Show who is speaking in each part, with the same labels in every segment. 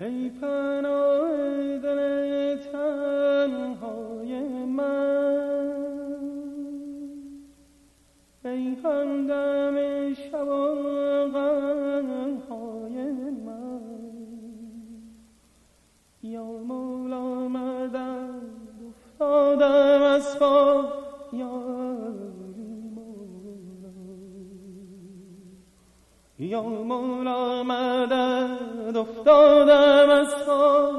Speaker 1: ای پناه دل تنهای من، ای همدم شب و غمهای من، یا مولا مدد افتادم از پا، یا مولا مدد افتادم از پا،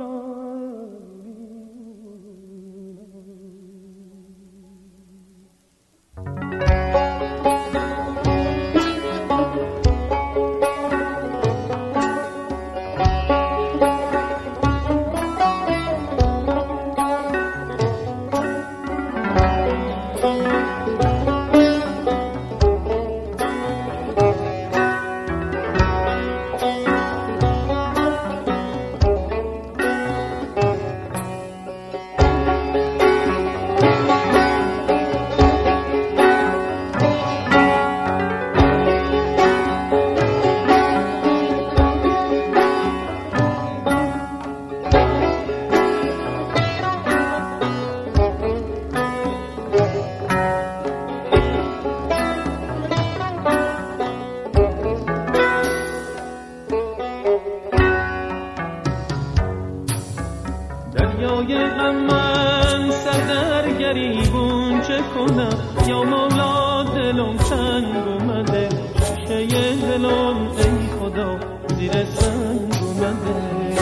Speaker 1: دریای غم من سر گریبون چه کنم، یا مولا دلم تنگ اومده، شیشه دلم ای خدا زیر سنگ اومده،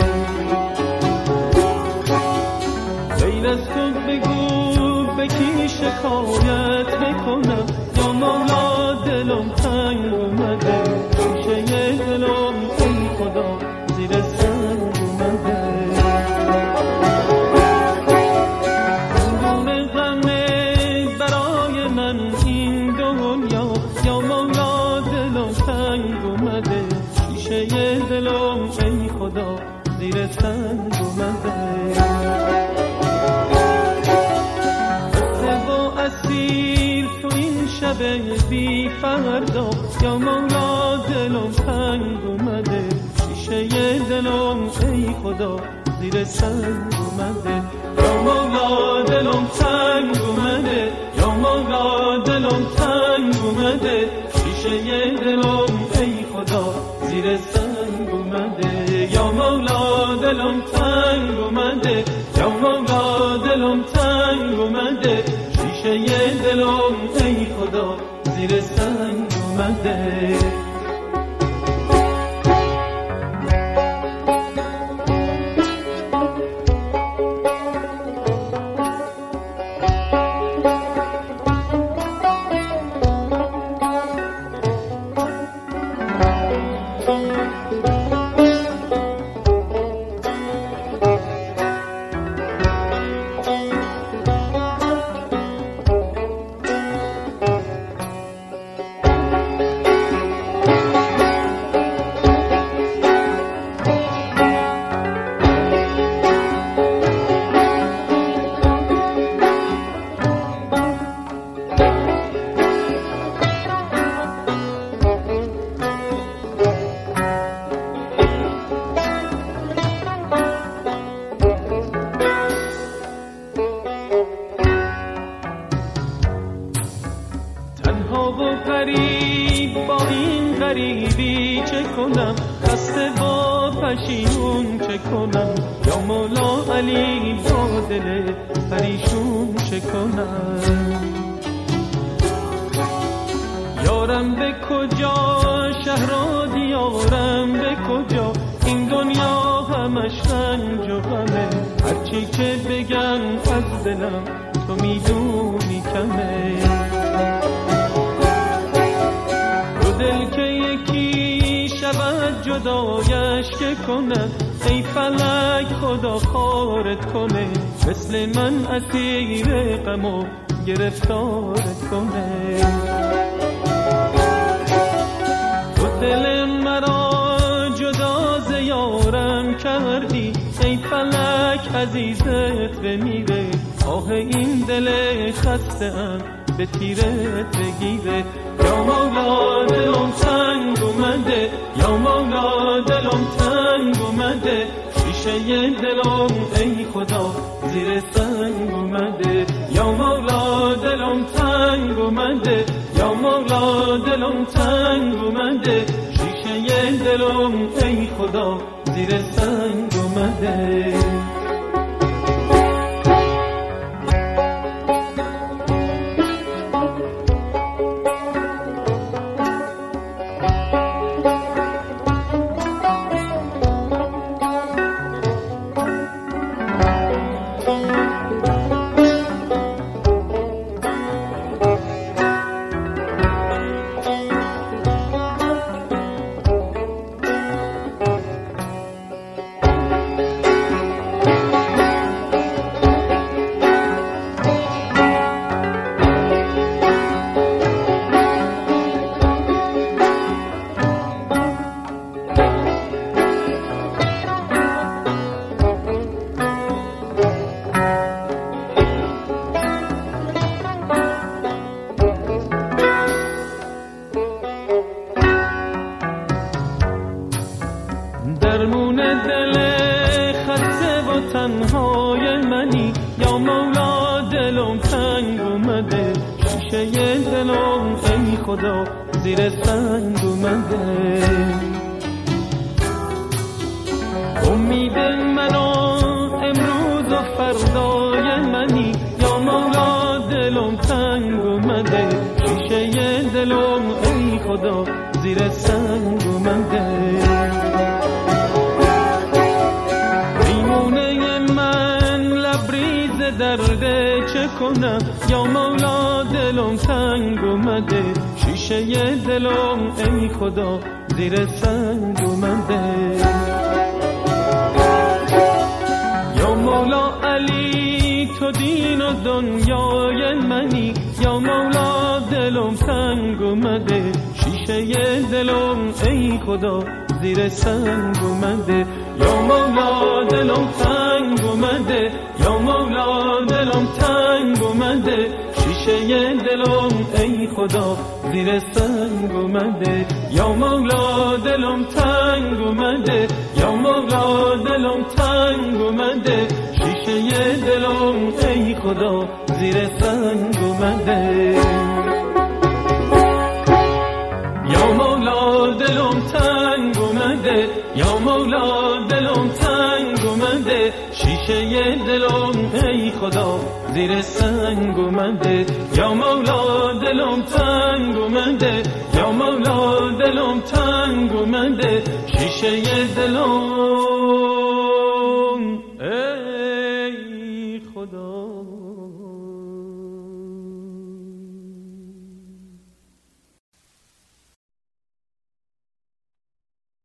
Speaker 1: غیر از تو بگو به کی شکایت بکنم، یا مولا دلم تنگ اومده، شیشه دلم ای خدا زیر سنگ اومده. دلم ای خدا زیر سنگ اومده، خسته و اسیر تو این شب بی فردا، یا مولا دلم تنگ اومده، شیشه دلم ای خدا زیر سنگ اومده، یا مولا دلم تنگ اومده، یا مولا دلم تنگ اومده، شیشه دلم ای خدا زیر سنگ اومده، یا مولا دلم تنگ اومده، یا مولا دلم تنگ اومده، شیشه دلم ای خدا زیر سنگ اومده. با این غریبی چه کنم، خسته با پشیمون چه کنم، یا مولا علی با دل پریشون چه کنم، یارم به کجا شهر و دیارم به کجا، این دنیا همش رنج و غمه، هرچی که بگم از دلم تو میدونی کمه، دل که یکی شود جدایش که کنه، ای فلک خدا خارت کنه، مثل من اسیر غم و گرفتارت کنه، تو دل مرا جدا ز یارم کردی، ای فلک عزیزت بمیره، آه این دل خسته ام به تیرت بگیره، یا مولا دلم تنگ اومده، یا مولا دلم تنگ اومده، شیشه دلم ای خدا زیر سنگ اومده، یا مولا دلم تنگ اومده، یا مولا دلم تنگ اومده، شیشه دلم ای خدا زیر سنگ اومده. درمون دل خسته و تنهای منی، یا مولا دلم تنگ اومده، شیشه دلم ای خدا زیر سنگ اومده. امید منو امروز و فردای منی، یا مولا دلم تنگ اومده، شیشه دلم ای خدا زیر سنگ اومده. درد چه کنم یا مولا دلم تنگ اومده، شیشه دلم ای خدا زیر سنگ اومده. یا مولا علی تو دین و دنیای منی، یا مولا دلم تنگ اومده، شیشه دلم ای خدا زیر سنگ اومده. یا مولا دلم تنگ اومده، یا مولا دلم تنگ اومده، شیشه دلم ای خدا زیر سنگ اومده. یا مولا دلم تنگ اومده، یا مولا دلم تنگ اومده، شیشه دلم ای خدا زیر سنگ اومده. یا مولا دلم تنگ اومده، یا مولا دلم تنگ اومده، شیشه دلم ای خدا زیر سنگ اومده. یا مولا دلم تنگ اومده، یا مولا دلم تنگ اومده، شیشه دلم ای خدا